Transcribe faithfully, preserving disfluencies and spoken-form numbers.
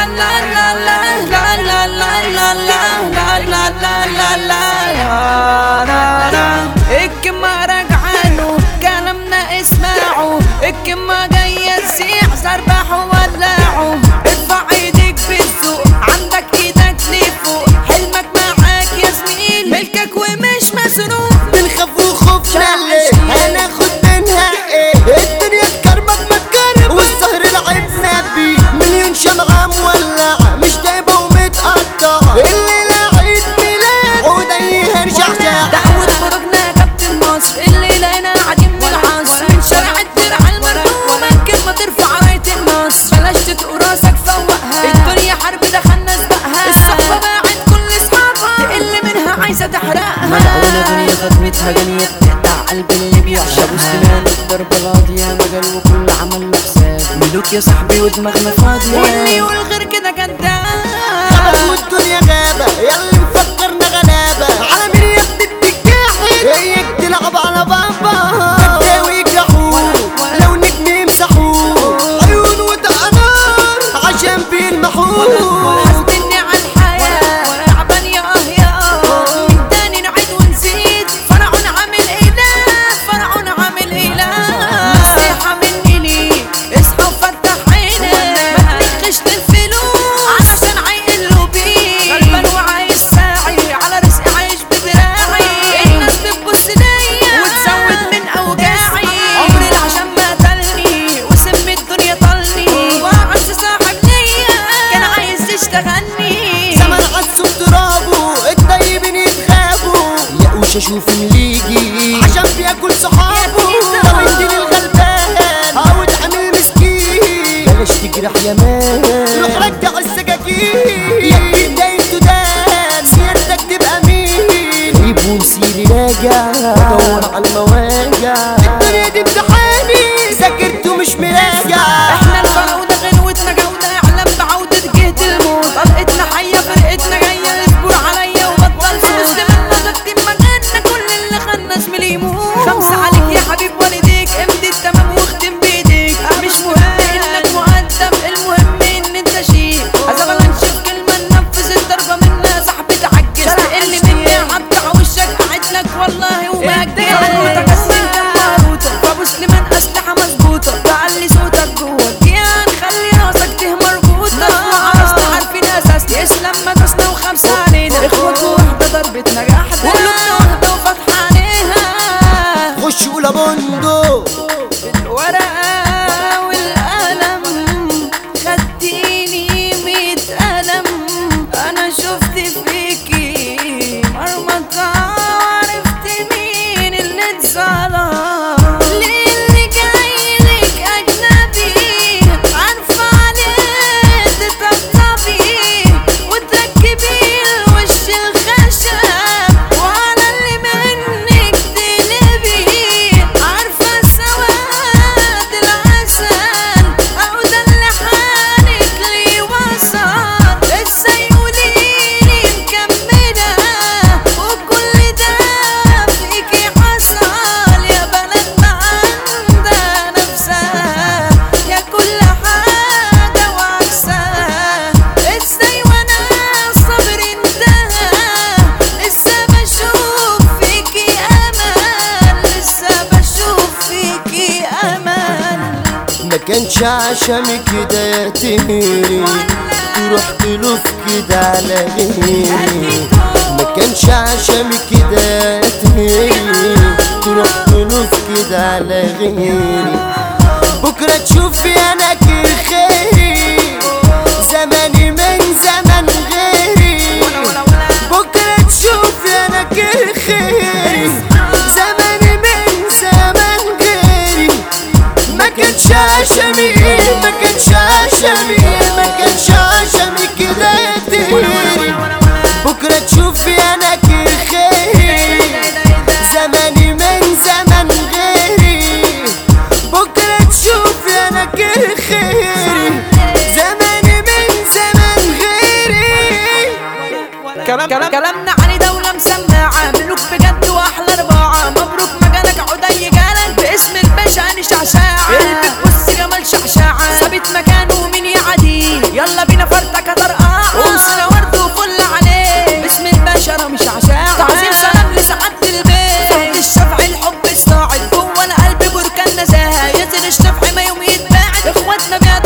الكما رجعانو كلامنا اسمعوا، الكما جاية تسيح سربحوا ولعوا. ارفع ايديك في السوق عندك ايدك لفوق، حلمك معاك يا زميل ملكك ومش مسروق. بنخاف وخوفنا ليه هناخد منها ايه؟ الدنيا تكرمك متكرم والسهر لعبنا بيه، مليون شمعة مولعة مش دايبة ومتقطعة. الليلة عيد ميلاد عودي هنرجع ساعة دعوة خرجنا كابتن مصر، الليلة هنا قاعدين من العصر من شارع الدرع المرمومة. كلمة ترفع راية النصر بلاش تتقوا راسك فوقها، الدنيا حرب دخلنا سبقها. الصحبة باعت كل اصحابها تقل منها عايزة تحرقها. ملعونة دنيا خدمتها جنية بتقطع قلب اللي بيعشق. ابو سليمان الضرب القاضية مجال وكل عمل له حساب، ملوك يا صاحبي ودماغنا فاضية. واللي يقول غير كده كداب. خلاص والدنيا غابة ياللي مفكرنا غلابة. على مين يا ابني بتجاحد هيك تلعب على بابا. بداوي يجرحوه لو نجم يمسحوه، عيون ودقنار عشان بيلمحوه. حاسبني على الحياة تعبان يا اه يا اه، من تاني نعيد ونزيد. فرعون عامل اله، فرعون عامل اله. نصيحة مني ليك اصحى وفتح عينك، ما تنخش الفلوس عشان عيقلوا بيك. غلبان وعايش ساعي على رزقي عايش بدراعي، الناس بتبص ليا وتزود من اوجاعي. عمري العشان ما قتلني وسم الدنيا طلني، واعز صاحب ليا كان عايز يشتغلني. زمن عزوا بترابه الطيبين يتخابوا، يقوش اشوف اللي يجي عشان بياكل صحابه. لو يديني الغلبان عاود عامل مسكين، بلاش تجرح يا مان روح رجع السكاكين. يا ابني ده انتو دان سيادتك تبقى مين؟ جيب ومسيري راجع بدور على المواجع. الدنيا دي امتحاني ذاكرت ومش مراجع. احنا الفراودة غنوتنا جودة اعلم بعودة جهد الموت. طلقتنا حية فرقتنا جاية اصبر عليا وبطل صوت. مسلمنا ضد مكاننا كل اللي خلنا زميلي يموت. خمسة عليك يا حبيب والديك امضي التمام واختم بايديك. مش مهم انك مؤدب المهم ان انت شيك. ازبل نشوف كلمة ننفذ الضربة منا صاحبي تعجز. تقل مني عبد وشك قاعد لك والله ومأجل. خروطك اسمين كم مهروطة فابو سليمان اسلحة مظبوطة. تعلي صوتك جوه كيان خلي راسك ته مربوطة. عرسنا عارفين اساس اسلام مدرسنا وخمسة علينا. اخوات وحدة ضربة نجاح قلوبنا واحدة وفتحة عليها. خش قول بندق الورقة والقلم خدتيني ميت قلم. انا شفت فيكي مرمطة وعرفت مين اللي اتظلم. ليه اللي جايلك اجنبي عارفة عليه تطبطبي وتركبي الوش الخشب، وعلى اللي منك تقلبي. عارفة سواد العسل او ده اللي حالك لي وصل. ازاي قوليلي مكملة وكل ده فيكي حصل. يا بلد ما عندها نفسها يا كل حاجة وعكسها. ازاي وانا الصبر انتهى لسه بشوف فيكي امل، لسه بشوف فيكي امل. ما كانش عشمي كده يا تهيري تروح تلوف كده على غيري. ما كانش عشمي كده يا تهيري تروح تلوف كده على غيري. بكرة تشوفي انا كل خيري زماني من زمن غيري. بكرة تشوفي انا كل خيري زماني من زمن غيري. ما كانش عشمي ما كانش عشمي ما كانش عشمي كده يا تهيري. بكرة تشوفي انا كل خيري زماني من زمن غيري. بكرة تشوفي انا كل خيري زماني من زمن غيري. كلام كلام كلامنا عن دولة مسمعة ملوك بجد واحلى رباعة. مبروك مجالك عدي جالك باسم الباشا هاني شعشاعة. اللي بتبص جمال شعشاعة ثابت مكانه مين يعدي. يلا بينا احنا فرتكة طرقعة وسنا ورد وفل عليه باسم البشرة مش عشاء تعظيم سلام لسعادة البيت صوت الشفع الحب الصاعد جوه القلب بركان نزاهة ياسر الشفع ما يوم يتباعد اخواتنا بيد